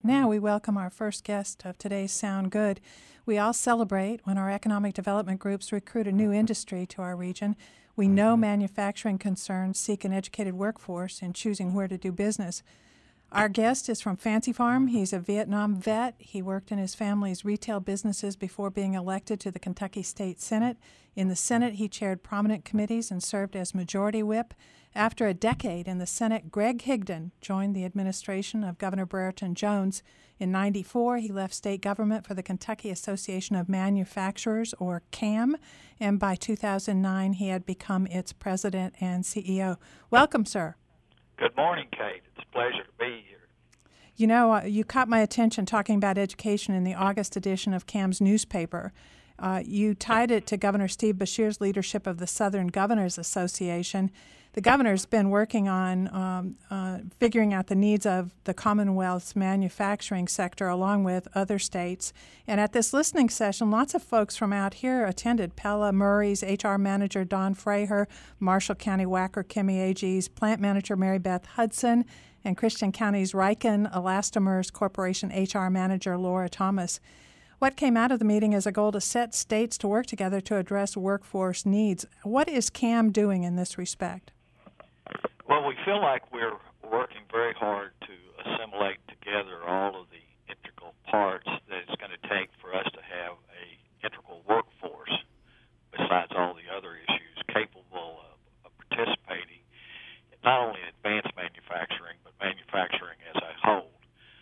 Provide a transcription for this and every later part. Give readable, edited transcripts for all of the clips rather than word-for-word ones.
Now we welcome our first guest of today's Sound Good. We all celebrate when our economic development groups recruit a new industry to our region. We know manufacturing concerns seek an educated workforce in choosing where to do business. Our guest is from Fancy Farm. He's a Vietnam vet. He worked in his family's retail businesses before being elected to the Kentucky State Senate. In the Senate, he chaired prominent committees and served as Majority Whip. After a decade in the Senate, Greg Higdon joined the administration of Governor Brereton Jones. In '94, he left state government for the Kentucky Association of Manufacturers, or CAM, and by 2009, he had become its president and CEO. Welcome, sir. Good morning, Kate. It's a pleasure to be here. You know, you caught my attention talking about education in the August edition of CAM's newspaper. You tied it to Governor Steve Beshear's leadership of the Southern Governors Association. The governor's been working on figuring out the needs of the Commonwealth's manufacturing sector along with other states. And at this listening session, lots of folks from out here attended. Pella Murray's HR manager, Don Fraher, Marshall County Wacker Kimmy Agee's plant manager, Mary Beth Hudson, and Christian County's Riken Elastomers Corporation HR manager, Laura Thomas. What came out of the meeting is a goal to set states to work together to address workforce needs. What is CAM doing in this respect? Well, we feel like we're working very hard to assimilate together all of the integral parts that it's going to take for us to have an integral workforce, besides all the other issues, capable of participating in not only advanced manufacturing, but manufacturing as a whole.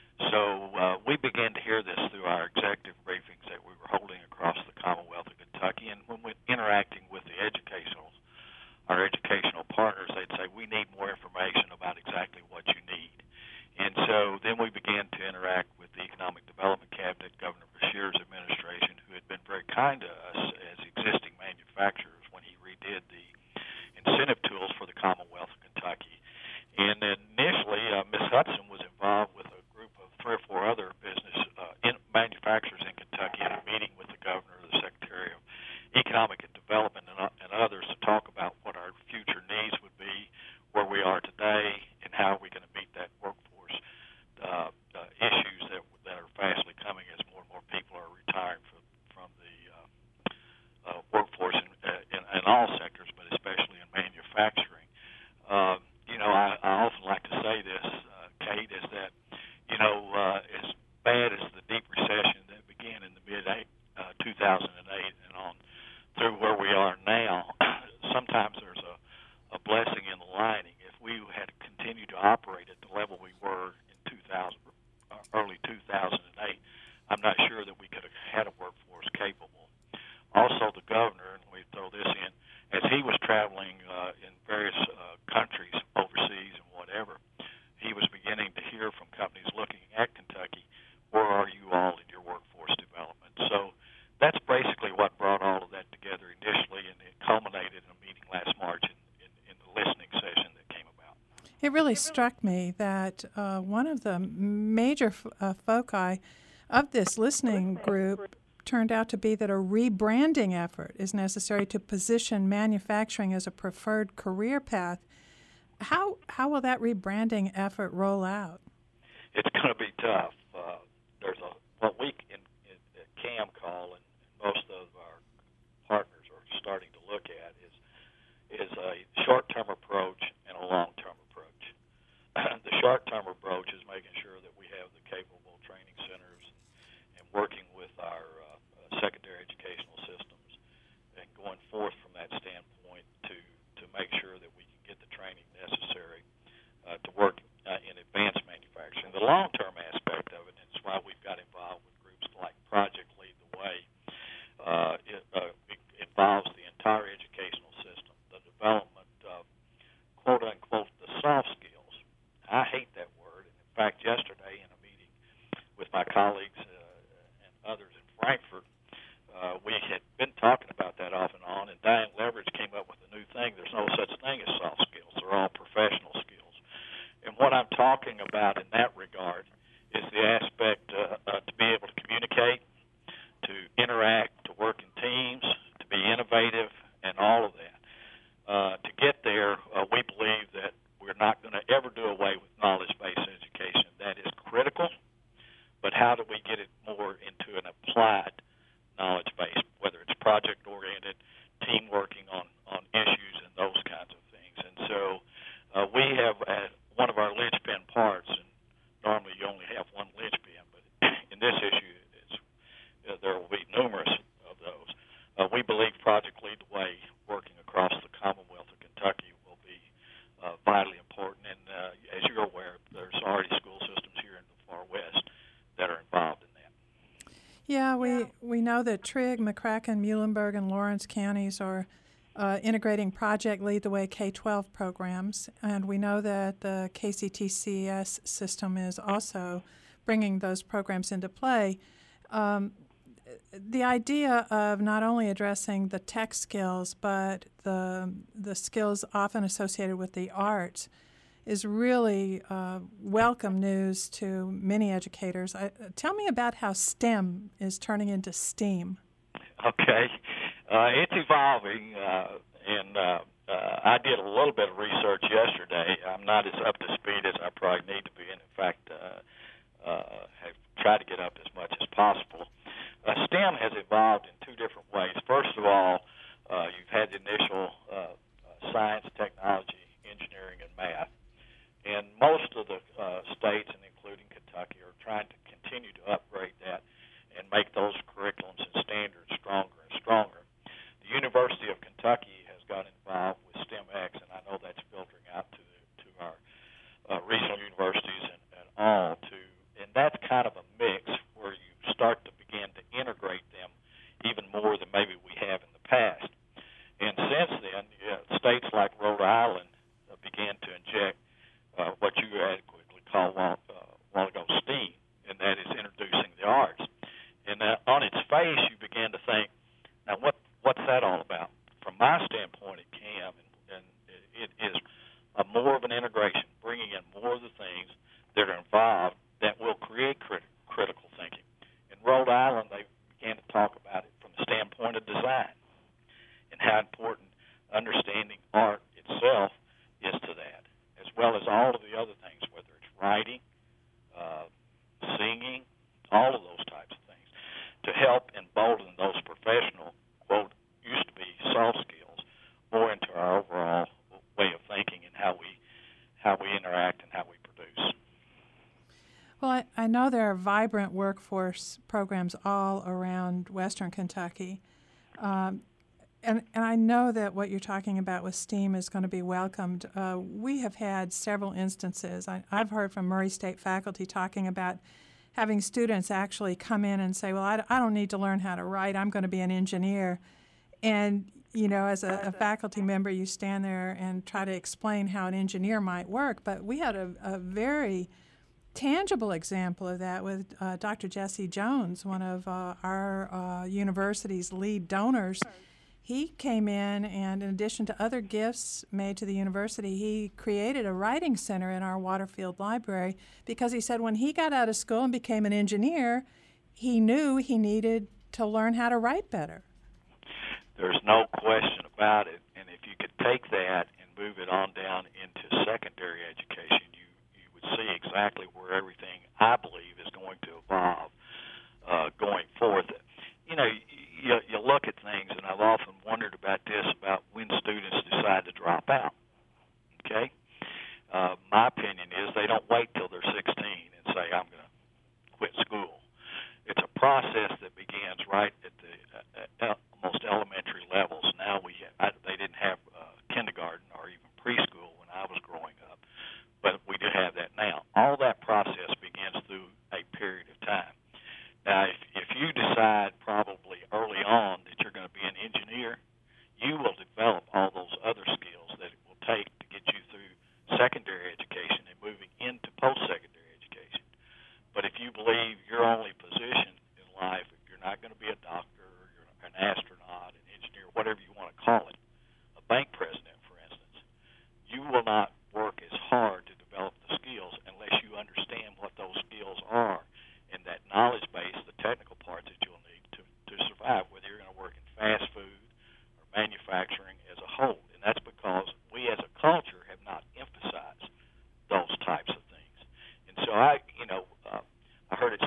So we began to hear this through our executive briefings that we were holding across the Commonwealth of Kentucky, and when we're interacting with our educational partners, they'd say, we need more information about exactly what you need. And so then we began to interact with the Economic Development Cabinet, Governor Beshear's administration, who had been very kind to us as existing manufacturers when he redid the incentive tools for the Commonwealth of Kentucky. And initially, Ms. Hudson was involved with a group of 3 or 4 other manufacturers in Kentucky in a meeting with the governor, the Secretary of Economic and Development, and others to talk about what our future needs would be, where we are today, and how are we going to meet that workforce issues that are fastly coming as more and more people are retiring from the workforce in all sectors, but especially in manufacturing. I often like to say this, Kate, is that, as bad as the deep recession that began in the mid-2008 and on through where we are now, sometimes there's a blessing in the lining. If we had continued to operate at the level we were in early 2008, I'm not sure that we could have had a workforce capable. Also, the governor, and we throw this in, as he was traveling in various countries, overseas and whatever, he was beginning to hear from companies looking at Kentucky, where are you all in your workforce development? So that's basically what brought all of that together initially, and it culminated in a meeting last March in the listening session that came about. It really struck me that one of the major foci of this listening group turned out to be that a rebranding effort is necessary to position manufacturing as a preferred career path. How will that rebranding effort roll out? It's going to be tough. There's what we in CAM call, and most of our partners are starting to look at, is a short-term approach and a long-term approach. The short-term approach is making sure that we have the capable training centers and working with our secondary educational systems and going forth from that standpoint to make sure that we can get the training necessary to work in advanced manufacturing. The long-term aspect of it, and it's why we've got involved with groups like Project Lead the Way, it involves the entire educational system, the development of, quote-unquote, the soft skills. I hate that word. And in fact, yesterday in a meeting with my colleagues and others in Frankfurt, we had been talking about that off and on, and Diane Leverage came up with a new thing. There's no such thing as soft skills. They're all professional skills. And what I'm talking about in that regard is the aspect to be able to communicate, to interact, to work in teams, to be innovative, and all of that. To get there, we believe that we're not going to ever do away with knowledge-based education. That is critical. but how do we get it more into an applied knowledge base, whether it's project-oriented, team working on issues and those kinds of things. And so we have one of our linchpin parts, and normally you only have one linchpin, but in this issue there will be numerous of those. We believe Project Lead the Way, working across the Commonwealth of Kentucky, will be vitally important. And as you're aware, there's already school systems here in the far west that are involved in that. Yeah, we know that Trigg, McCracken, Muhlenberg, and Lawrence counties are integrating Project Lead the Way K-12 programs, and we know that the KCTCS system is also bringing those programs into play. The idea of not only addressing the tech skills, but the skills often associated with the arts is really welcome news to many educators. Tell me about how STEM is turning into STEAM. Okay. It's evolving, and I did a little bit of research yesterday. I'm not as up to speed as I probably need to be, and in fact, have tried to get up as much as possible. STEM has evolved in two different ways. First of all, you've had the initial science, technology, engineering, and math. And most of the states, and including Kentucky, are trying to continue to upgrade that and make those curriculums and standards stronger and stronger. The University of Kentucky has got involved with STEMX, and I know that's filtering out to our regional universities and all too. And that's kind of a mix where you start to begin to integrate them even more than maybe we have in the past. And since then, states like Rhode Island began to inject what you adequately call a while ago STEAM, and that is introducing the arts. And on its face, you begin to think, now what's that all about? From my standpoint at CAM, and it is more of an integration, bringing in more of the things that are involved that will create critical thinking. In Rhode Island, they began to talk about it from the standpoint of design and how important understanding art itself is to that, as well as all of the other things, whether it's writing, singing, all of those types of things, to help embolden those professional, quote, used to be soft skills, more into our overall way of thinking and how we interact and how we produce. Well, I know there are vibrant workforce programs all around Western Kentucky. And I know that what you're talking about with STEAM is going to be welcomed. We have had several instances. I've heard from Murray State faculty talking about having students actually come in and say, well, I don't need to learn how to write. I'm going to be an engineer. And, you know, as a faculty member, you stand there and try to explain how an engineer might work. But we had a very tangible example of that with Dr. Jesse Jones, one of our university's lead donors. He came in, and in addition to other gifts made to the university, he created a writing center in our Waterfield Library because he said when he got out of school and became an engineer, he knew he needed to learn how to write better. There's no question about it. And if you could take that and move it on down into secondary education, you would see exactly where everything, I believe, is going to evolve going forth. You know, you look at things, and I've often wondered about this, about when students decide to drop out, okay? My opinion is they don't wait till they're 16 and say, I'm going to quit school. It's a process that begins right at the most elementary levels. Now they didn't have kindergarten or even preschool when I was growing up, but we do have that now. All that process begins through a period of time. Now, if you decide probably early on that you're going to be an engineer, you will develop all those other skills that it will take to get you through secondary education and moving into post-secondary education. But if you believe your only position in life, if you're not going to be a doctor, or you're an astronaut, an engineer, whatever you want to call it, a bank president, for instance, you will not work as hard to develop the skills unless you understand what those skills are and that knowledge base, the technical parts that you'll need to survive, whether you're going to work in fast food or manufacturing as a whole. And that's because we as a culture have not emphasized those types of things. And so I heard it said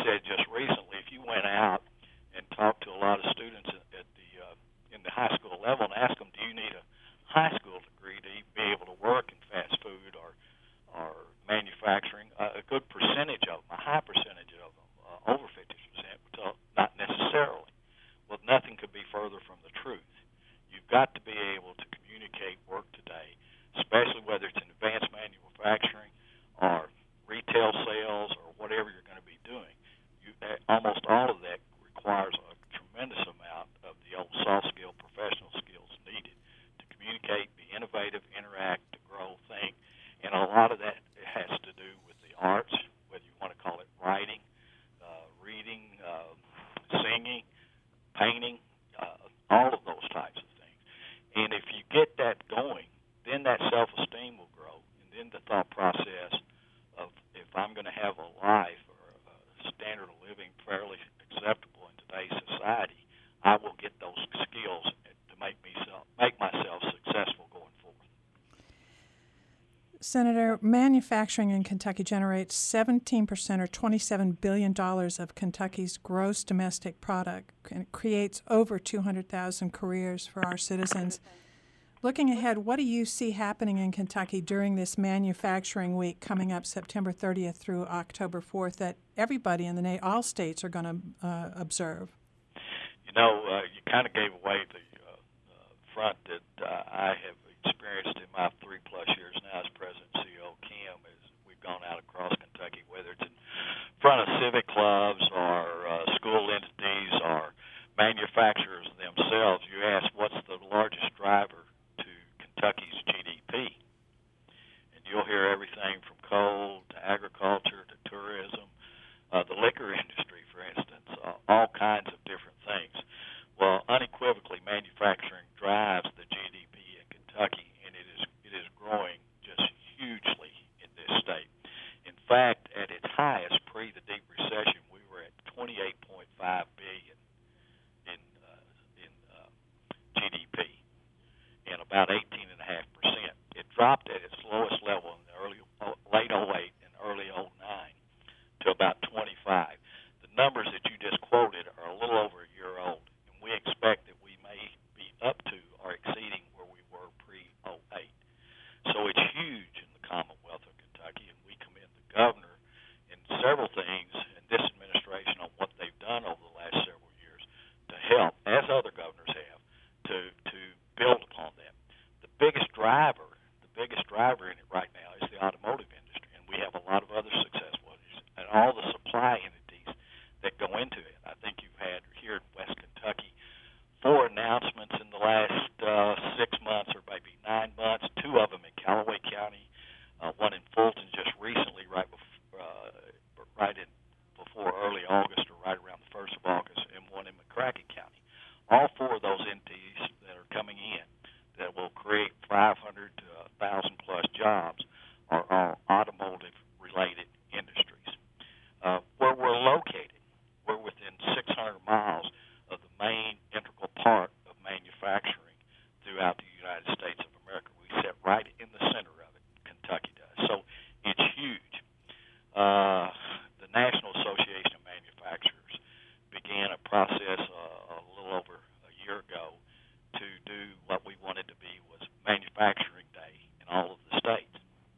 said just recently, if you went out and talked to a lot of students at the in the high school level and asked them, do you need a high school degree to be able to work in fast food or manufacturing? A good percentage of them, a high percentage of them, over 50%, would tell not necessarily. Well, nothing could be further from the truth. You've got to be able to communicate work today, especially whether it's in advanced manufacturing or retail sales or whatever you're going to be doing. Almost all of that requires a tremendous amount of the old soft skill, professional skills needed to communicate, be innovative, interact, to grow, think. And a lot of that has to do with the arts, whether you want to call it writing, reading, singing, painting, all of those types of things. And if you get that going, then that self-esteem will grow, and then the thought process of if I'm going to have a life or a standard of living fairly acceptable in today's society, I will get those skills to make myself successful going forward. Senator, manufacturing in Kentucky generates 17% or $27 billion of Kentucky's gross domestic product, and it creates over 200,000 careers for our citizens. Looking ahead, what do you see happening in Kentucky during this manufacturing week coming up September 30th through October 4th that everybody in all states are going to observe? You know, you kind of gave away the front that I have experienced in my 3+ years now as president and CEO of CAM. As we've gone out across Kentucky, whether it's in front of civic clubs or school entities or manufacturers themselves. You ask what's the largest driver to Kentucky's GDP, and you'll hear everything from coal to agriculture to tourism, the liquor industry, for instance, all kinds of different things. Well, unequivocally, manufacturing drives the GDP in Kentucky, and it is growing just hugely in this state. In fact, at its highest pre the deep recession, we were at $28.5 billion in GDP, and about 18.5%. It dropped at its lowest level in the late 08 and early 09 to about 25. The numbers that you just quoted are a little over a year old, and we expect that we may be up to or exceeding where we were pre-08. So it's huge in the Commonwealth of Kentucky, and we commend the governor in several things in this administration on what they've done over the last several years to help, as other governors have, to build upon that. The biggest driver in it right now is the automotive industry, and we have a lot of other successful industries and all the supply entities that go into it. I think you've had here in West Kentucky 4 announcements in the last 6 months or maybe 9 months, 2 of them in Callaway County, one in Fulton just recently right before early August or right around the 1st of August, and one in McCracken County. All 4 of those entities that are coming in that will create 500 to 1,000 plus jobs are all automotive-related industries. Where we're located, we're within 600 miles of the main integral part of manufacturing throughout the United States of America. We sit right in the center of it. Kentucky does. So it's huge. The National Association of Manufacturers began a process a little over a year ago to do what we wanted to be was Manufacturing Day in all of the states.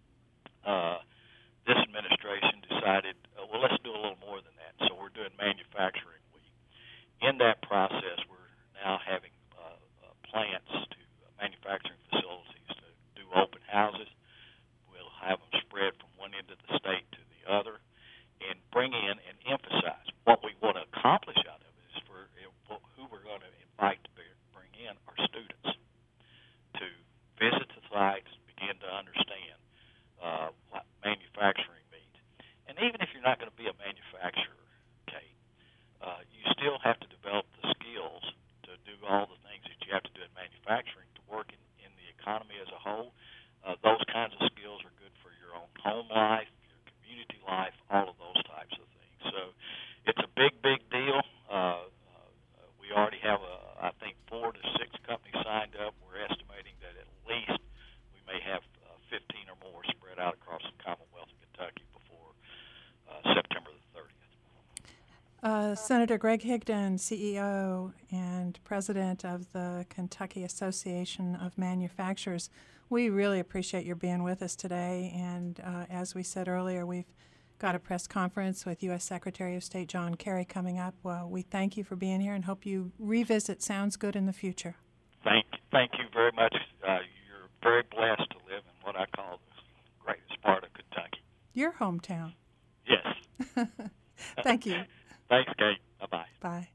This administration decided, well, let's do a little more than that. So we're doing Manufacturing Week. In that process, we're now having plants to manufacturing facilities to do open houses. We'll have them spread from one end of the state to the other and bring in and emphasize what we want to accomplish out of it is for who we're going to invite to bring in our students to visit the sites, begin to understand what manufacturing means. And even if you're not going to be a manufacturer, Kate, you still have to develop the skills to do all the things that you have to do in manufacturing to work in the economy as a whole. Those kinds of skills are good for your own home life, your community life, all of those types of things. So it's a big, big deal. We already have, I think, 4 to 6 companies signed up. We're estimating that at least we may have 15 or more spread out across the Commonwealth of Kentucky before September the 30th. Senator Greg Higdon, CEO and President of the Kentucky Association of Manufacturers, we really appreciate your being with us today. And as we said earlier, we've got a press conference with U.S. Secretary of State John Kerry coming up. Well, we thank you for being here and hope you revisit Sounds Good in the future. Thank you very much. You're very blessed to live in what I call the greatest part of Kentucky. Your hometown. Yes. Thank you. Thanks, Kate. Bye-bye. Bye.